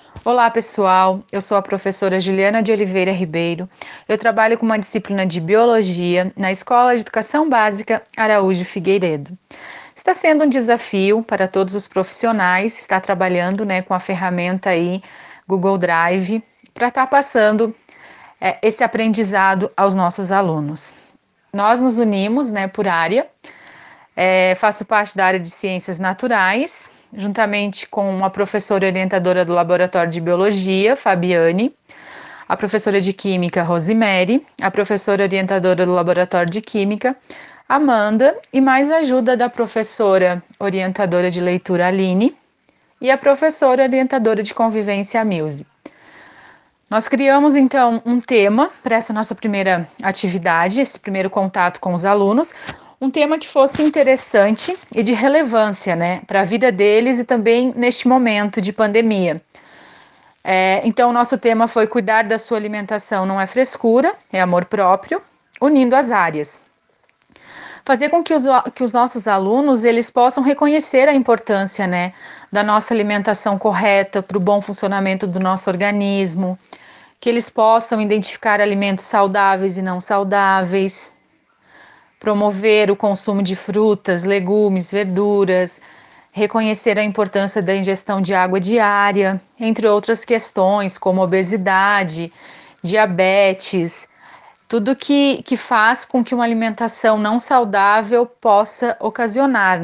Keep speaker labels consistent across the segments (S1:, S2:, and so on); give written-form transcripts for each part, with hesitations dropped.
S1: Olá, pessoal. Eu sou a professora Juliana de Oliveira Ribeiro. Eu trabalho com uma disciplina de Biologia na Escola de Educação Básica Araújo Figueiredo. Está sendo um desafio para todos os profissionais estar trabalhando, com a ferramenta aí Google Drive para estar passando esse aprendizado aos nossos alunos. Nós nos unimos, por área. Faço parte da área de Ciências Naturais, juntamente com uma professora orientadora do Laboratório de Biologia, Fabiane, a professora de Química, Rosemary, a professora orientadora do Laboratório de Química, Amanda, e mais a ajuda da professora orientadora de leitura, Aline, e a professora orientadora de convivência, Milze. Nós criamos, então, um tema para essa nossa primeira atividade, esse primeiro contato com os alunos, um tema que fosse interessante e de relevância, para a vida deles e também neste momento de pandemia. Então, o nosso tema foi cuidar da sua alimentação não é frescura, é amor próprio, unindo as áreas. Fazer com que os nossos alunos eles possam reconhecer a importância, da nossa alimentação correta para o bom funcionamento do nosso organismo, que eles possam identificar alimentos saudáveis e não saudáveis, promover o consumo de frutas, legumes, verduras, reconhecer a importância da ingestão de água diária, entre outras questões como obesidade, diabetes, tudo que faz com que uma alimentação não saudável possa ocasionar,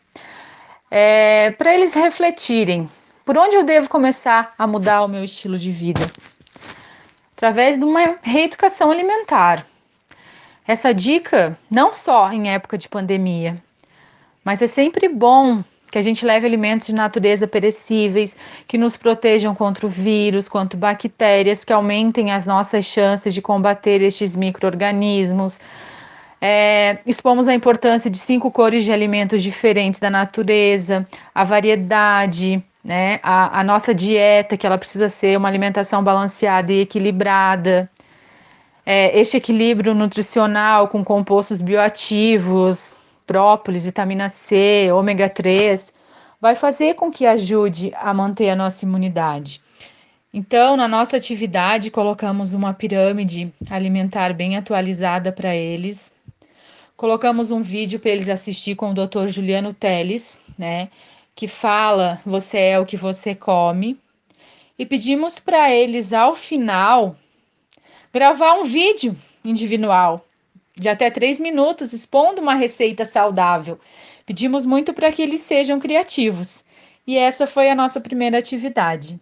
S1: para eles refletirem, por onde eu devo começar a mudar o meu estilo de vida? Através de uma reeducação alimentar. Essa dica não só em época de pandemia, mas é sempre bom que a gente leve alimentos de natureza perecíveis, que nos protejam contra o vírus, contra bactérias, que aumentem as nossas chances de combater estes micro-organismos. Expomos a importância de 5 cores de alimentos diferentes da natureza, a variedade, a nossa dieta, que ela precisa ser uma alimentação balanceada e equilibrada. Este equilíbrio nutricional com compostos bioativos, própolis, vitamina C, ômega 3, vai fazer com que ajude a manter a nossa imunidade. Então, na nossa atividade, colocamos uma pirâmide alimentar bem atualizada para eles. Colocamos um vídeo para eles assistir com o Dr. Juliano Teles, que fala "Você é o que você come". E pedimos para eles, ao final, gravar um vídeo individual de até 3 minutos expondo uma receita saudável. Pedimos muito para que eles sejam criativos. E essa foi a nossa primeira atividade.